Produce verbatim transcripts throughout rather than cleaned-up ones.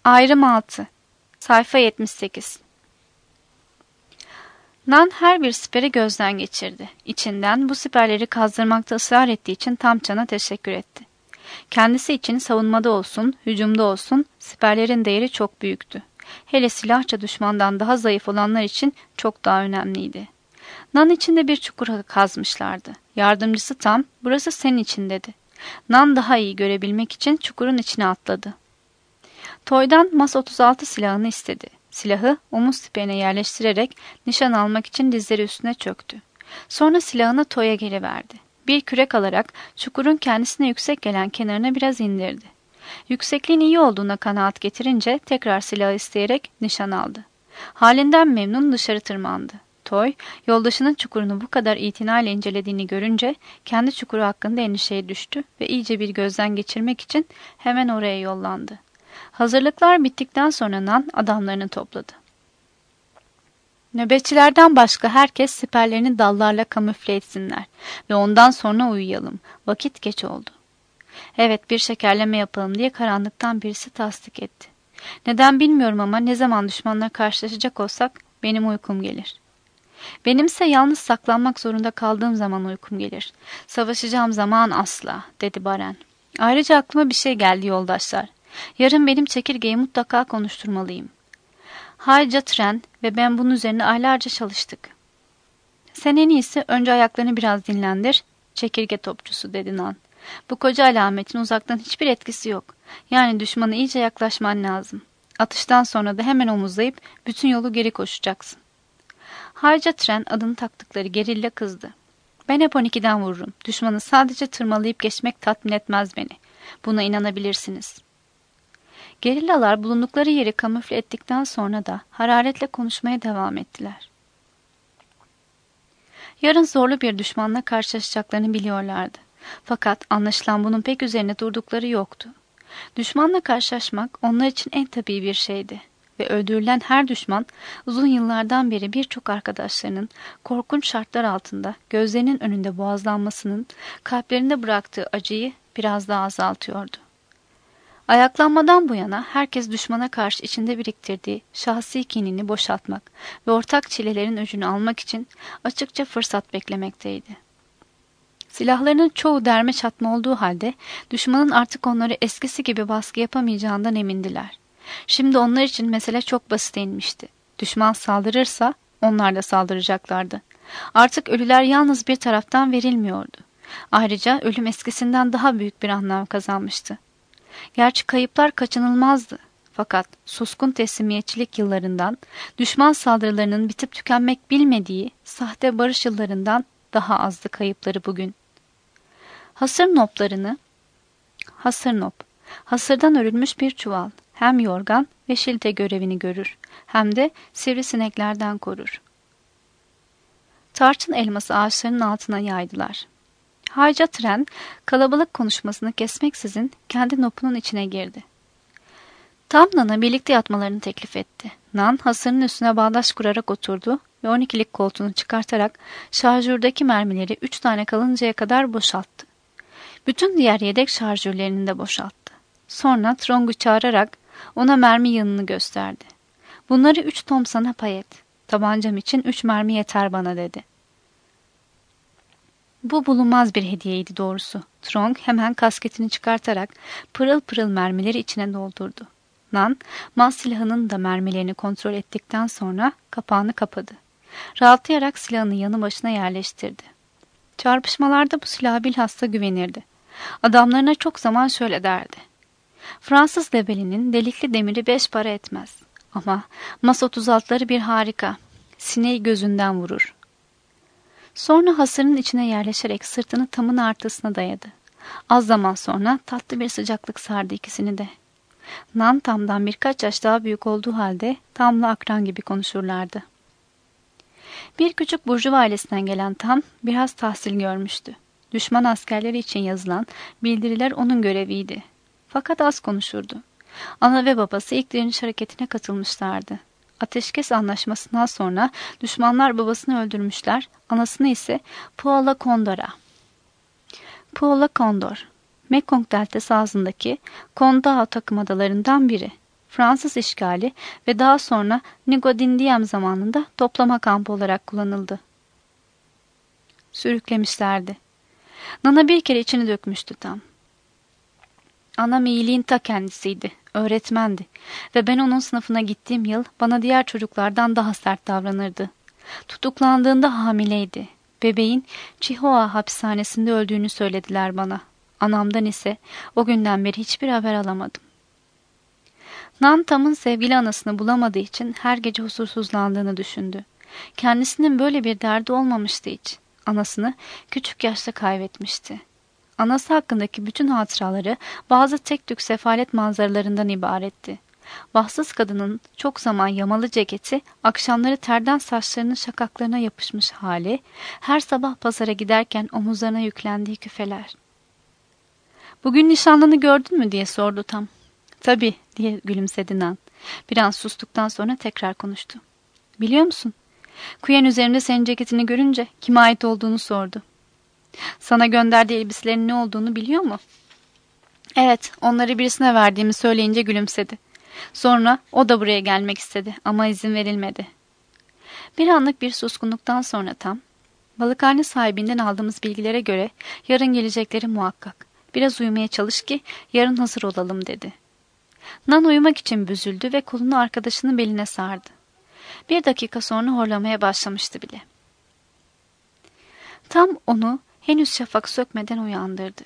Ayrım altı. Sayfa yetmiş sekiz. Nan her bir siperi gözden geçirdi. İçinden bu siperleri kazdırmakta ısrar ettiği için Tamçan'a teşekkür etti. Kendisi için savunmada olsun, hücumda olsun siperlerin değeri çok büyüktü. Hele silahça düşmandan daha zayıf olanlar için çok daha önemliydi. Nan içinde bir çukur kazmışlardı. Yardımcısı Tam, burası senin için dedi. Nan daha iyi görebilmek için çukurun içine atladı. Toy'dan Mas otuz altı silahını istedi. Silahı omuz siperine yerleştirerek nişan almak için dizleri üstüne çöktü. Sonra silahını Toy'a geri verdi. Bir kürek alarak çukurun kendisine yüksek gelen kenarına biraz indirdi. Yüksekliğin iyi olduğuna kanaat getirince tekrar silahı isteyerek nişan aldı. Halinden memnun dışarı tırmandı. Toy, yoldaşının çukurunu bu kadar itinayla incelediğini görünce kendi çukuru hakkında endişeye düştü ve iyice bir gözden geçirmek için hemen oraya yollandı. Hazırlıklar bittikten sonra Nan adamlarını topladı. Nöbetçilerden başka herkes siperlerini dallarla kamufle etsinler ve ondan sonra uyuyalım. Vakit geç oldu. Evet, bir şekerleme yapalım diye karanlıktan birisi tasdik etti. Neden bilmiyorum ama ne zaman düşmanla karşılaşacak olsak benim uykum gelir. Benimse yalnız saklanmak zorunda kaldığım zaman uykum gelir. Savaşacağım zaman asla, dedi Baren. Ayrıca aklıma bir şey geldi yoldaşlar. Yarın benim çekirgeyi mutlaka konuşturmalıyım. Hayca Tren ve ben bunun üzerine aylarca çalıştık. Sen en iyisi önce ayaklarını biraz dinlendir, çekirge topçusu, dedi Nan. Bu koca alametin uzaktan hiçbir etkisi yok. Yani düşmana iyice yaklaşman lazım. Atıştan sonra da hemen omuzlayıp bütün yolu geri koşacaksın. Hayca Tren adını taktıkları gerilla kızdı. Ben hep on ikiden vururum. Düşmanı sadece tırmalayıp geçmek tatmin etmez beni. Buna inanabilirsiniz. Gerillalar bulundukları yeri kamufle ettikten sonra da hararetle konuşmaya devam ettiler. Yarın zorlu bir düşmanla karşılaşacaklarını biliyorlardı. Fakat anlaşılan bunun pek üzerine durdukları yoktu. Düşmanla karşılaşmak onlar için en tabii bir şeydi. Ve öldürülen her düşman uzun yıllardan beri birçok arkadaşlarının korkunç şartlar altında gözlerinin önünde boğazlanmasının kalplerinde bıraktığı acıyı biraz daha azaltıyordu. Ayaklanmadan bu yana herkes düşmana karşı içinde biriktirdiği şahsi kinini boşaltmak ve ortak çilelerin öcünü almak için açıkça fırsat beklemekteydi. Silahlarının çoğu derme çatma olduğu halde düşmanın artık onları eskisi gibi baskı yapamayacağından emindiler. Şimdi onlar için mesele çok basit inmişti. Düşman saldırırsa onlar da saldıracaklardı. Artık ölüler yalnız bir taraftan verilmiyordu. Ayrıca ölüm eskisinden daha büyük bir anlam kazanmıştı. Gerçi kayıplar kaçınılmazdı. Fakat suskun teslimiyetçilik yıllarından, düşman saldırılarının bitip tükenmek bilmediği sahte barış yıllarından daha azdı kayıpları bugün. Hasır noplarını, hasır nop, hasırdan örülmüş bir çuval, hem yorgan ve şilte görevini görür, hem de sivrisineklerden korur. Tarçın elması ağaçlarının altına yaydılar. Hayca Tren, kalabalık konuşmasını kesmeksizin kendi nopunun içine girdi. Tam Nan'a birlikte yatmalarını teklif etti. Nan, hasırın üstüne bağdaş kurarak oturdu ve on ikilik koltuğunu çıkartarak şarjördeki mermileri üç tane kalıncaya kadar boşalttı. Bütün diğer yedek şarjörlerini de boşalttı. Sonra Trong'u çağırarak ona mermi yığınını gösterdi. Bunları üç tom sana pay et. Tabancam için üç mermi yeter bana, dedi. Bu bulunmaz bir hediyeydi doğrusu. Trong hemen kasketini çıkartarak pırıl pırıl mermileri içine doldurdu. Nan, mas silahının da mermilerini kontrol ettikten sonra kapağını kapadı. Rahatlayarak silahını yanı başına yerleştirdi. Çarpışmalarda bu silaha bilhassa güvenirdi. Adamlarına çok zaman şöyle derdi. Fransız debelinin delikli demiri beş para etmez. Ama mas otuz altıları bir harika. Sineği gözünden vurur. Sonra hasırın içine yerleşerek sırtını Tam'ın artısına dayadı. Az zaman sonra tatlı bir sıcaklık sardı ikisini de. Nan Tam'dan birkaç yaş daha büyük olduğu halde Tam'la akran gibi konuşurlardı. Bir küçük burjuva ailesinden gelen Tam biraz tahsil görmüştü. Düşman askerleri için yazılan bildiriler onun göreviydi. Fakat az konuşurdu. Ana ve babası ilk direniş hareketine katılmışlardı. Ateşkes anlaşmasından sonra düşmanlar babasını öldürmüşler, anasını ise Puala Condor'a. Puala Condor, Mekong deltası ağzındaki Kondağa takım adalarından biri. Fransız işgali ve daha sonra Nigodindiyem zamanında toplama kampı olarak kullanıldı. Sürüklemişlerdi. Nana bir kere içini dökmüştü tam. Anam iyiliğin ta kendisiydi, öğretmendi ve ben onun sınıfına gittiğim yıl bana diğer çocuklardan daha sert davranırdı. Tutuklandığında hamileydi. Bebeğin Chihuahua hapishanesinde öldüğünü söylediler bana. Anamdan ise o günden beri hiçbir haber alamadım. Nan Tam'ın sevgili anasını bulamadığı için her gece huzursuzlandığını düşündü. Kendisinin böyle bir derdi olmamıştı hiç. Anasını küçük yaşta kaybetmişti. Anası hakkındaki bütün hatıraları bazı tek tük sefalet manzaralarından ibaretti. Bahtsız kadının çok zaman yamalı ceketi, akşamları terden saçlarının şakaklarına yapışmış hali, her sabah pazara giderken omuzlarına yüklendiği küfeler. "Bugün nişanlını gördün mü?" diye sordu Tam. "Tabii," diye gülümsedi Nan. Bir an sustuktan sonra tekrar konuştu. "Biliyor musun? Kuyen üzerimde senin ceketini görünce kime ait olduğunu sordu. Sana gönderdiği elbiselerin ne olduğunu biliyor mu?" "Evet, onları birisine verdiğimi söyleyince gülümsedi. Sonra o da buraya gelmek istedi ama izin verilmedi." Bir anlık bir suskunluktan sonra Tam, "Balıkhane sahibinden aldığımız bilgilere göre yarın gelecekleri muhakkak. Biraz uyumaya çalış ki yarın hazır olalım," dedi. Nan uyumak için büzüldü ve kolunu arkadaşının beline sardı. Bir dakika sonra horlamaya başlamıştı bile. Tam onu henüz şafak sökmeden uyandırdı.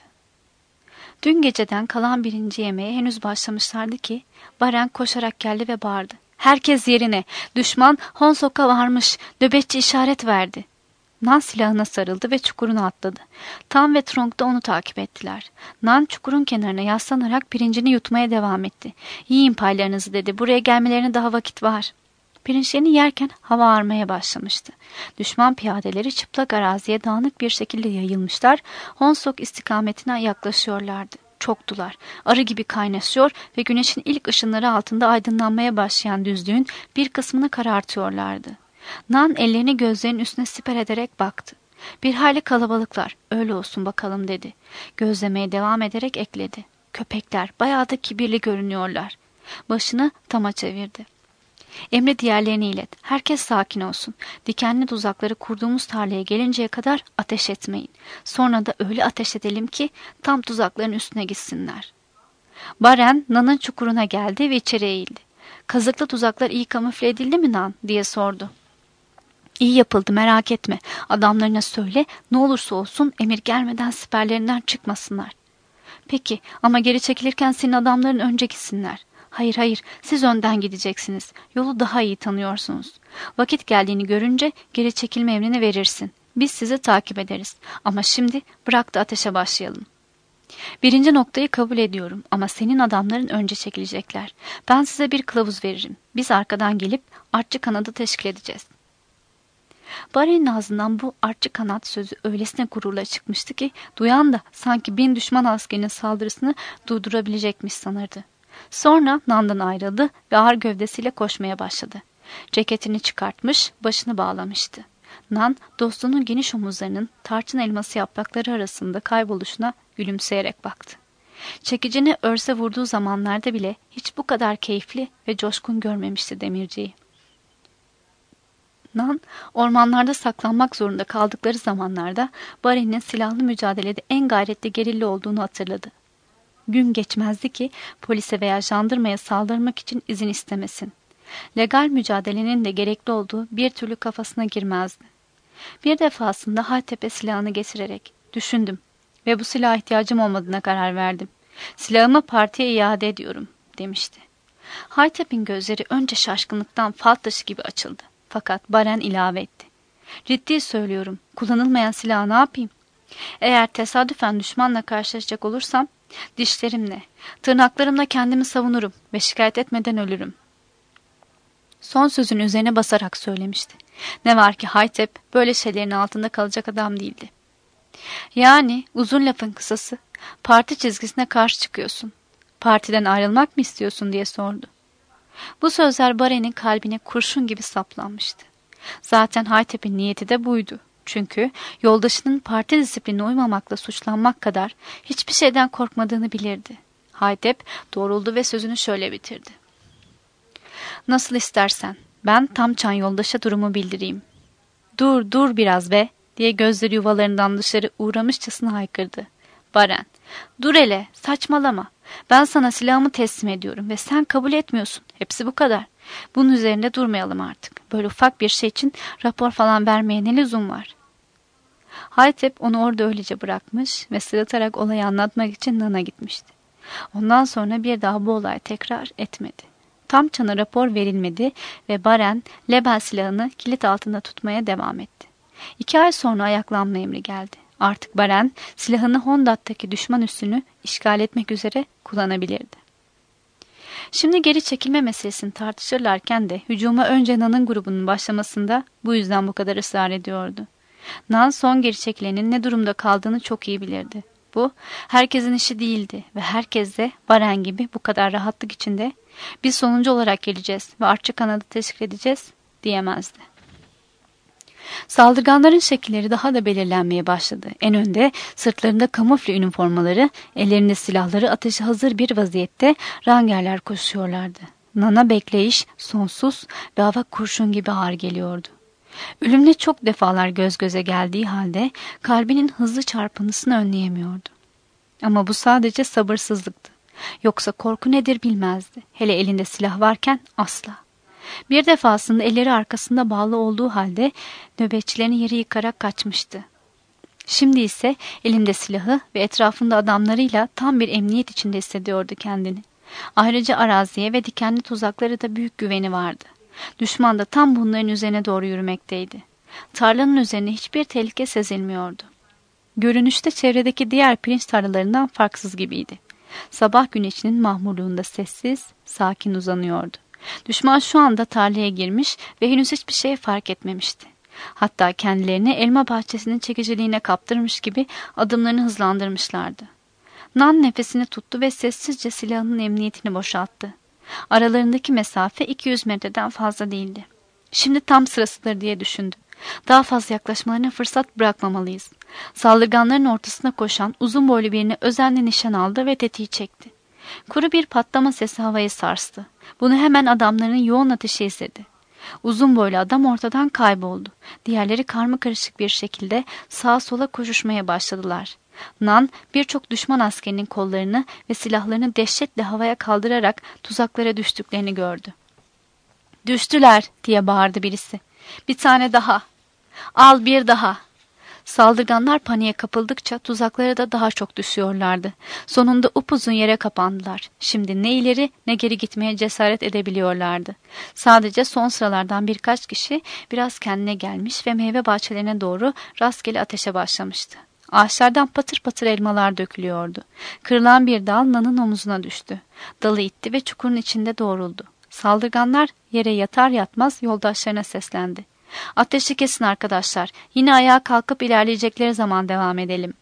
Dün geceden kalan birinci yemeğe henüz başlamışlardı ki Baren koşarak geldi ve bağırdı. "Herkes yerine! Düşman Honsok'a varmış! Nöbetçi işaret verdi!" Nan silahına sarıldı ve çukuruna atladı. Tam ve Trong da onu takip ettiler. Nan çukurun kenarına yaslanarak pirincini yutmaya devam etti. "Yiyin paylarınızı," dedi. "Buraya gelmelerine daha vakit var." Pirinçlerini yerken hava ağarmaya başlamıştı. Düşman piyadeleri çıplak araziye dağınık bir şekilde yayılmışlar, Honsok istikametine yaklaşıyorlardı. Çoktular, arı gibi kaynaşıyor ve güneşin ilk ışınları altında aydınlanmaya başlayan düzlüğün bir kısmını karartıyorlardı. Nan ellerini gözlerinin üstüne siper ederek baktı. "Bir hayli kalabalıklar, öyle olsun bakalım," dedi. Gözlemeye devam ederek ekledi. "Köpekler bayağı da kibirli görünüyorlar." Başını Tam'a çevirdi. "Emre diğerlerine ilet. Herkes sakin olsun. Dikenli tuzakları kurduğumuz tarlaya gelinceye kadar ateş etmeyin. Sonra da öyle ateş edelim ki tam tuzakların üstüne gitsinler." Baren Nan'ın çukuruna geldi ve içeri eğildi. "Kazıklı tuzaklar iyi kamufle edildi mi Nan?" diye sordu. "İyi yapıldı, merak etme. Adamlarına söyle, ne olursa olsun emir gelmeden siperlerinden çıkmasınlar." "Peki ama geri çekilirken senin adamların önce gitsinler." "Hayır hayır, siz önden gideceksiniz. Yolu daha iyi tanıyorsunuz. Vakit geldiğini görünce geri çekilme emrini verirsin. Biz sizi takip ederiz. Ama şimdi bırak da ateşe başlayalım." "Birinci noktayı kabul ediyorum ama senin adamların önce çekilecekler. Ben size bir kılavuz veririm. Biz arkadan gelip artçı kanadı teşkil edeceğiz." Baren'in ağzından bu artçı kanat sözü öylesine gururla çıkmıştı ki duyan da sanki bin düşman askerinin saldırısını durdurabilecekmiş sanırdı. Sonra Nan'dan ayrıldı ve ağır gövdesiyle koşmaya başladı. Ceketini çıkartmış, başını bağlamıştı. Nan, dostunun geniş omuzlarının tarçın elması yaprakları arasında kayboluşuna gülümseyerek baktı. Çekicini örse vurduğu zamanlarda bile hiç bu kadar keyifli ve coşkun görmemişti demirciyi. Nan, ormanlarda saklanmak zorunda kaldıkları zamanlarda Baren'in silahlı mücadelede en gayretli gerilla olduğunu hatırladı. Gün geçmezdi ki polise veya jandarmaya saldırmak için izin istemesin. Legal mücadelenin de gerekli olduğu bir türlü kafasına girmezdi. Bir defasında Haytepe silahını getirerek düşündüm ve bu silaha ihtiyacım olmadığına karar verdim. "Silahımı partiye iade ediyorum," demişti. Haytepe'nin gözleri önce şaşkınlıktan fal taşı gibi açıldı. Fakat Baren ilave etti. "Ciddi söylüyorum, kullanılmayan silahı ne yapayım? Eğer tesadüfen düşmanla karşılaşacak olursam dişlerimle, tırnaklarımla kendimi savunurum ve şikayet etmeden ölürüm." Son sözün üzerine basarak söylemişti. Ne var ki Haytep böyle şeylerin altında kalacak adam değildi. "Yani uzun lafın kısası, parti çizgisine karşı çıkıyorsun. Partiden ayrılmak mı istiyorsun?" diye sordu. Bu sözler Baren'in kalbine kurşun gibi saplanmıştı. Zaten Haytep'in niyeti de buydu. Çünkü yoldaşının parti disiplinine uymamakla suçlanmak kadar hiçbir şeyden korkmadığını bilirdi. Haytep doğruldu ve sözünü şöyle bitirdi. Nasıl istersen. Ben tam çan yoldaşa durumu bildireyim. Dur dur biraz be diye gözleri yuvalarından dışarı uğramışçasına haykırdı. Baren, dur hele, saçmalama. Ben sana silahımı teslim ediyorum ve sen kabul etmiyorsun. Hepsi bu kadar. Bunun üzerinde durmayalım artık. Böyle ufak bir şey için rapor falan vermeye ne lüzum var? Haytep onu orada öylece bırakmış ve sırıtarak olayı anlatmak için Nan'a gitmişti. Ondan sonra bir daha bu olay tekrar etmedi. Tam çana rapor verilmedi ve Baren Lebel silahını kilit altında tutmaya devam etti. İki ay sonra ayaklanma emri geldi. Artık Baren silahını Hondat'taki düşman üssünü işgal etmek üzere kullanabilirdi. Şimdi geri çekilme meselesini tartışırlarken de hücuma önce Nan'ın grubunun başlamasında bu yüzden bu kadar ısrar ediyordu. Nan son geri çekilenin ne durumda kaldığını çok iyi bilirdi. Bu herkesin işi değildi ve herkes de Baren gibi bu kadar rahatlık içinde biz sonuncu olarak geleceğiz ve artçı kanadı teşkil edeceğiz diyemezdi. Saldırganların şekilleri daha da belirlenmeye başladı. En önde sırtlarında kamufle üniformaları, ellerinde silahları ateşe hazır bir vaziyette rangerler koşuyorlardı. Nan'a bekleyiş sonsuz ve hava kurşun gibi ağır geliyordu. Ölümle çok defalar göz göze geldiği halde kalbinin hızlı çarpıntısını önleyemiyordu. Ama bu sadece sabırsızlıktı. Yoksa korku nedir bilmezdi. Hele elinde silah varken asla. Bir defasında elleri arkasında bağlı olduğu halde nöbetçilerini yere yıkarak kaçmıştı. Şimdi ise elinde silahı ve etrafında adamlarıyla tam bir emniyet içinde hissediyordu kendini. Ayrıca araziye ve dikenli tuzaklara da büyük güveni vardı. Düşman da tam bunların üzerine doğru yürümekteydi. Tarlanın üzerine hiçbir tehlike sezilmiyordu. Görünüşte çevredeki diğer pirinç tarlalarından farksız gibiydi. Sabah güneşinin mahmurluğunda sessiz, sakin uzanıyordu. Düşman şu anda tarlaya girmiş ve henüz hiçbir şey fark etmemişti. Hatta kendilerini elma bahçesinin çekiciliğine kaptırmış gibi adımlarını hızlandırmışlardı. Nan nefesini tuttu ve sessizce silahının emniyetini boşalttı. Aralarındaki mesafe iki yüz metreden fazla değildi. Şimdi tam sırasıdır diye düşündü. Daha fazla yaklaşmalarına fırsat bırakmamalıyız. Saldırganların ortasına koşan uzun boylu birini özenle nişan aldı ve tetiği çekti. Kuru bir patlama sesi havayı sarstı. Bunu hemen adamların yoğun ateşi izledi. Uzun boylu adam ortadan kayboldu. Diğerleri karmakarışık bir şekilde sağa sola koşuşmaya başladılar. Nan birçok düşman askerinin kollarını ve silahlarını dehşetle havaya kaldırarak tuzaklara düştüklerini gördü. "Düştüler!" diye bağırdı birisi. "Bir tane daha! Al bir daha!" Saldırganlar paniğe kapıldıkça tuzaklara da daha çok düşüyorlardı. Sonunda upuzun yere kapandılar. Şimdi ne ileri ne geri gitmeye cesaret edebiliyorlardı. Sadece son sıralardan birkaç kişi biraz kendine gelmiş ve meyve bahçelerine doğru rastgele ateşe başlamıştı. Ağaçlardan patır patır elmalar dökülüyordu. Kırılan bir dal Nan'ın omuzuna düştü. Dalı itti ve çukurun içinde doğruldu. Saldırganlar yere yatar yatmaz yoldaşlarına seslendi. "Ateşi kesin arkadaşlar. Yine ayağa kalkıp ilerleyecekleri zaman devam edelim."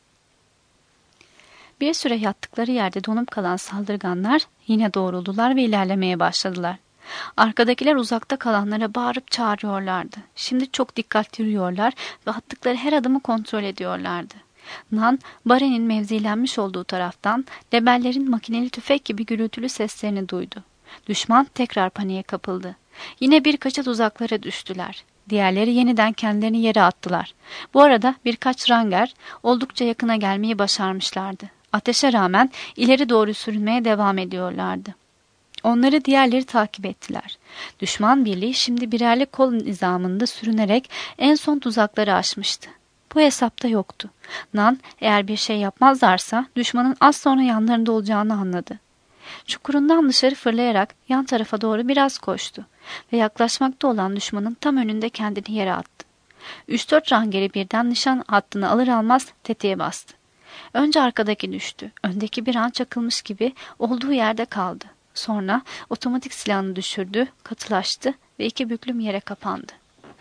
Bir süre yattıkları yerde donup kalan saldırganlar yine doğruldular ve ilerlemeye başladılar. Arkadakiler uzakta kalanlara bağırıp çağırıyorlardı. Şimdi çok dikkatli yürüyorlar ve attıkları her adımı kontrol ediyorlardı. Nan, Baren'in mevzilenmiş olduğu taraftan lebellerin makineli tüfek gibi gürültülü seslerini duydu. Düşman tekrar paniğe kapıldı. Yine birkaçı tuzaklara düştüler. Diğerleri yeniden kendilerini yere attılar. Bu arada birkaç ranger oldukça yakına gelmeyi başarmışlardı. Ateşe rağmen ileri doğru sürünmeye devam ediyorlardı. Onları diğerleri takip ettiler. Düşman birliği şimdi birerli kol nizamında sürünerek en son tuzakları aşmıştı. Bu hesapta yoktu. Nan eğer bir şey yapmazlarsa düşmanın az sonra yanlarında olacağını anladı. Çukurundan dışarı fırlayarak yan tarafa doğru biraz koştu ve yaklaşmakta olan düşmanın tam önünde kendini yere attı. Üç dört rangeri birden nişan hattını alır almaz tetiğe bastı. Önce arkadaki düştü. Öndeki bir an çakılmış gibi olduğu yerde kaldı. Sonra otomatik silahını düşürdü, katılaştı ve iki büklüm yere kapandı.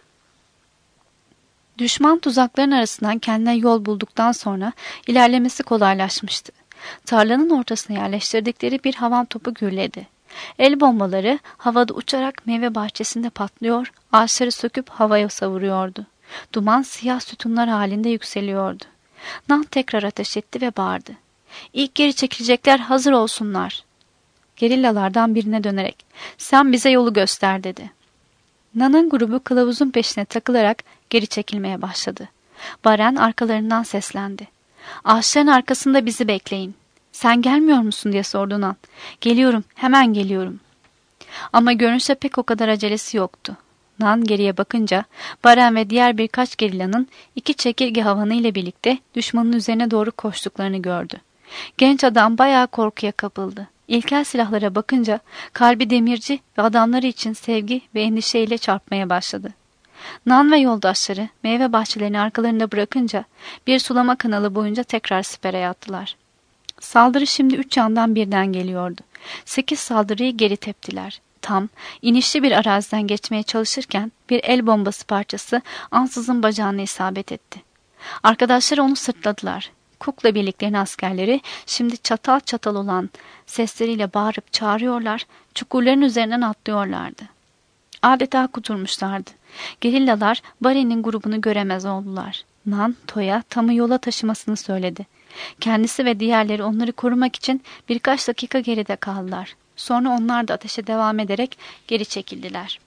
Düşman tuzakların arasından kendine yol bulduktan sonra ilerlemesi kolaylaşmıştı. Tarlanın ortasına yerleştirdikleri bir havan topu gürledi. El bombaları havada uçarak meyve bahçesinde patlıyor, ağaçları söküp havaya savuruyordu. Duman siyah sütunlar halinde yükseliyordu. Nan tekrar ateş etti ve bağırdı. "İlk geri çekilecekler hazır olsunlar." Gerillalardan birine dönerek "Sen bize yolu göster," dedi. Nan'ın grubu kılavuzun peşine takılarak geri çekilmeye başladı. Baren arkalarından seslendi. "Ağaçların arkasında bizi bekleyin." "Sen gelmiyor musun?" diye sordu Nan. "Geliyorum, hemen geliyorum." Ama görünüşe pek o kadar acelesi yoktu. Nan geriye bakınca Baren ve diğer birkaç gerillanın iki çekirge havanı ile birlikte düşmanın üzerine doğru koştuklarını gördü. Genç adam bayağı korkuya kapıldı. İlkel silahlara bakınca kalbi demirci ve adamları için sevgi ve endişeyle çarpmaya başladı. Nan ve yoldaşları meyve bahçelerini arkalarında bırakınca bir sulama kanalı boyunca tekrar sipere attılar. Saldırı şimdi üç yandan birden geliyordu. Sekiz saldırıyı geri teptiler. Tam inişli bir araziden geçmeye çalışırken bir el bombası parçası ansızın bacağına isabet etti. Arkadaşları onu sırtladılar. Cook'la birliklerin askerleri şimdi çatal çatal olan sesleriyle bağırıp çağırıyorlar, çukurların üzerinden atlıyorlardı. Adeta kuturmuşlardı. Gerillalar Barry'nin grubunu göremez oldular. Nan, Toya Tam'ı yola taşımasını söyledi. Kendisi ve diğerleri onları korumak için birkaç dakika geride kaldılar. Sonra onlar da ateşe devam ederek geri çekildiler.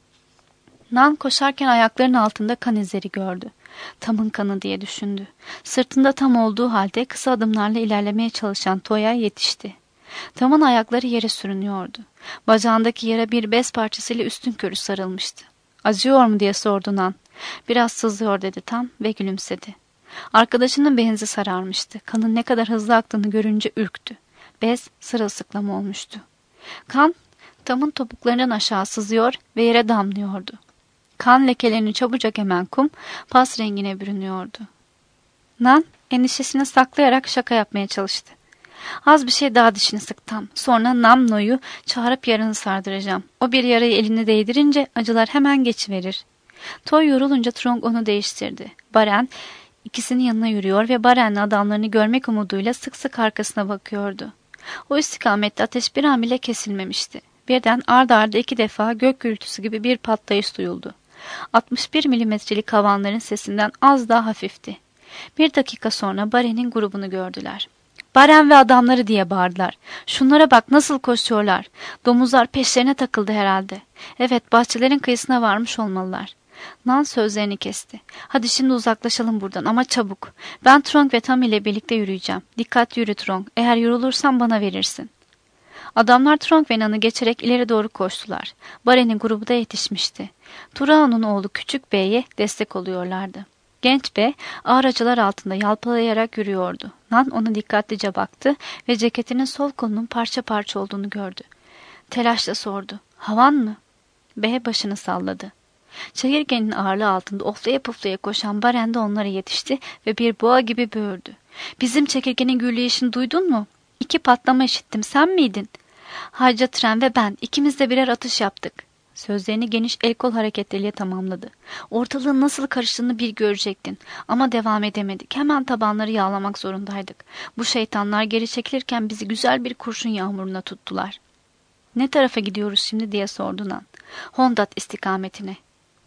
Nan koşarken ayaklarının altında kan izleri gördü. Tam'ın kanı diye düşündü. Sırtında Tam olduğu halde kısa adımlarla ilerlemeye çalışan Toya yetişti. Tam'ın ayakları yere sürünüyordu. Bacağındaki yara bir bez parçasıyla üstünkörü sarılmıştı. "Acıyor mu?" diye sordu Nan. "Biraz sızlıyor," dedi Tam ve gülümsedi. Arkadaşının benzi sararmıştı. Kanın ne kadar hızlı aktığını görünce ürktü. Bez sırılsıklam olmuştu. Kan Tam'ın topuklarından aşağı sızıyor ve yere damlıyordu. Kan lekelerini çabucak emen kum pas rengine bürünüyordu. Nan endişesini saklayarak şaka yapmaya çalıştı. "Az bir şey daha dişini sık Tam. Sonra Namno'yu çağırıp yaranı sardıracağım. O bir yarayı eline değdirince acılar hemen geçiverir." Toy yorulunca Trong onu değiştirdi. Baren ikisinin yanına yürüyor ve Baren'le adamlarını görmek umuduyla sık sık arkasına bakıyordu. O istikamette ateş bir an bile kesilmemişti. Birden ard arda iki defa gök gürültüsü gibi bir patlayış duyuldu. altmış bir milimetrelik havanların sesinden az daha hafifti. Bir dakika sonra Baren'in grubunu gördüler. "Baren ve adamları," diye bağırdılar. "Şunlara bak, nasıl koşuyorlar. Domuzlar peşlerine takıldı herhalde. Evet, bahçelerin kıyısına varmış olmalılar." Nan sözlerini kesti. "Hadi şimdi uzaklaşalım buradan ama çabuk. Ben Trong ve Tam ile birlikte yürüyeceğim. Dikkatli yürü Trong. Eğer yorulursan bana verirsin." Adamlar Trong ve Nan'ı geçerek ileri doğru koştular. Baren'in grubu da yetişmişti. Turao'nun oğlu Küçük Bey'e destek oluyorlardı. Genç bey ağır acılar altında yalpalayarak yürüyordu. Nan ona dikkatlice baktı ve ceketinin sol kolunun parça parça olduğunu gördü. Telaşla sordu. "Havan mı?" Bey başını salladı. Çekirgenin ağırlığı altında oflaya puflaya koşan Baren de onlara yetişti ve bir boğa gibi böğürdü. "Bizim çekirgenin gürleyişini duydun mu? İki patlama işittim, sen miydin?" "Hacca Tren ve ben ikimiz de birer atış yaptık." Sözlerini geniş el kol hareketleriyle tamamladı. "Ortalığın nasıl karıştığını bir görecektin. Ama devam edemedik. Hemen tabanları yağlamak zorundaydık. Bu şeytanlar geri çekilirken bizi güzel bir kurşun yağmuruna tuttular." "Ne tarafa gidiyoruz şimdi?" diye sordu Nan. "Hondat istikametine."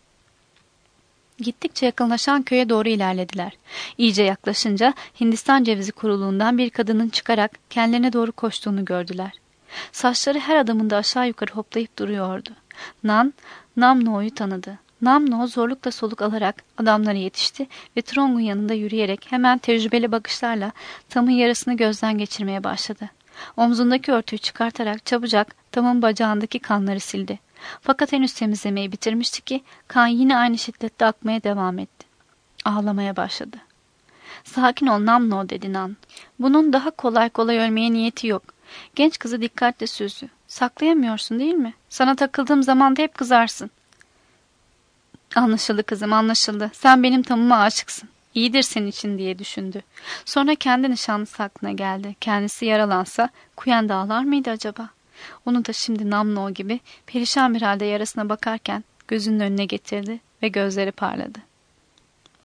Gittikçe yakınlaşan köye doğru ilerlediler. İyice yaklaşınca Hindistan cevizi kuruluğundan bir kadının çıkarak kendilerine doğru koştuğunu gördüler. Saçları her adımında aşağı yukarı hoplayıp duruyordu. Nan, Namno'yu tanıdı. Namno zorlukla soluk alarak adamlara yetişti ve Trong'un yanında yürüyerek hemen tecrübeli bakışlarla Tam'ın yarasını gözden geçirmeye başladı. Omzundaki örtüyü çıkartarak çabucak Tam'ın bacağındaki kanları sildi. Fakat henüz temizlemeyi bitirmişti ki kan yine aynı şiddette akmaya devam etti. Ağlamaya başladı. "Sakin ol Namno," dedi Nan. "Bunun daha kolay kolay ölmeye niyeti yok." Genç kızı dikkatle süzdü. "Saklayamıyorsun değil mi? Sana takıldığım zaman da hep kızarsın." "Anlaşıldı kızım, anlaşıldı. Sen benim Tam'ıma aşıksın. İyidir senin için," diye düşündü. Sonra kendi nişanlısı aklına geldi. Kendisi yaralansa Kuyen dağlar mıydı acaba? Onu da şimdi Namno gibi perişan bir halde yarasına bakarken gözünün önüne getirdi ve gözleri parladı.